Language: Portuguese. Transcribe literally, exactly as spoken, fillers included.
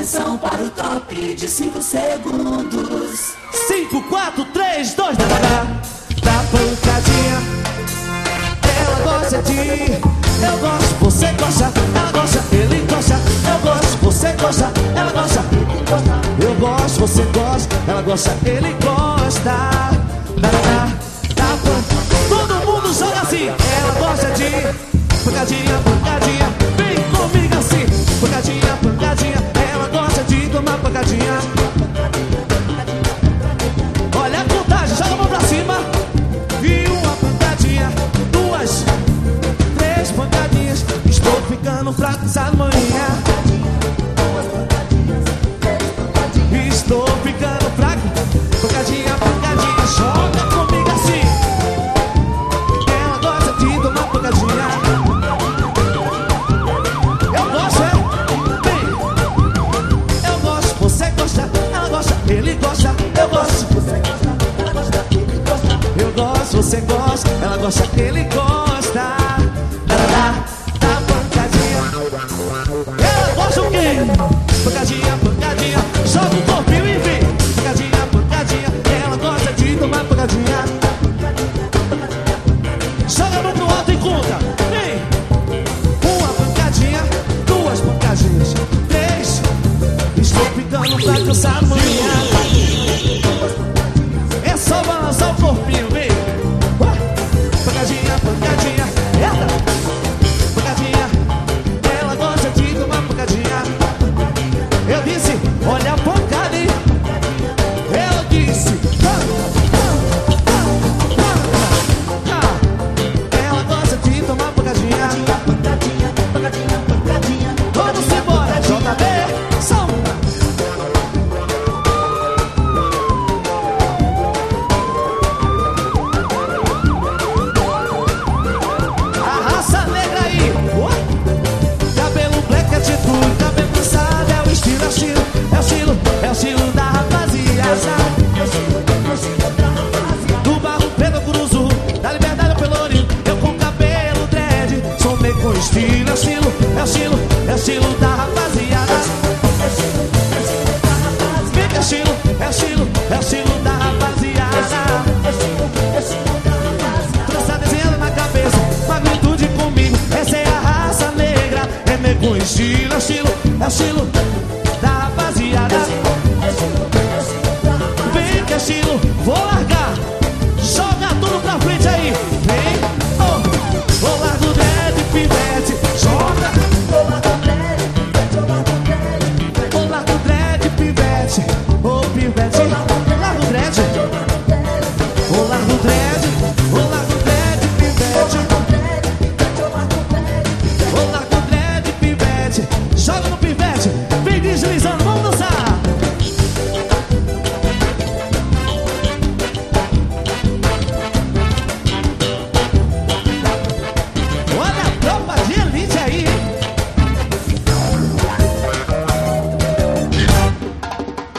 Atenção para o top de cinco segundos. Cinco, quatro, três, dois, dá, dá, dá. Dá pancadinha. Ela gosta de... Eu gosto, você gosta. Ela gosta, ele gosta. Eu gosto, você gosta. Ela gosta, ele gosta. Eu gosto, você gosta. Ela gosta, ele gosta. Dá, dá, dá. Dá pancadinha. Todo mundo joga assim. Ela gosta de... Pancadinha, pancadinha. Vem comigo assim. Pancadinha, pancadinha. Ela gosta de tomar pancadinha. Olha a contagem, joga a mão pra cima. E uma pancadinha, duas, três pancadinhas. Estou ficando fraco essa manhã. Estou ficando fraco. Pancadinha, pancadinha. Joga comigo assim. Ela gosta de tomar pancadinha. Eu gosto, é? Vem. Eu gosto, você gosta. Ela gosta, ele gosta. Eu gosto, você gosta. Ela gosta, ele gosta. Eu gosto, você gosta. Ela gosta, ele gosta. Dá, dá, dá, dá pancadinha. Ela gosta o quê? Pancadinha, pancadinha. Joga o corpinho e vem. Pancadinha, pancadinha. Ela gosta de tomar pancadinha. Joga a mão pro alto e conta. Vem. Uma pancadinha, duas pancadinhas, três. Estou ficando fraco essa manhã.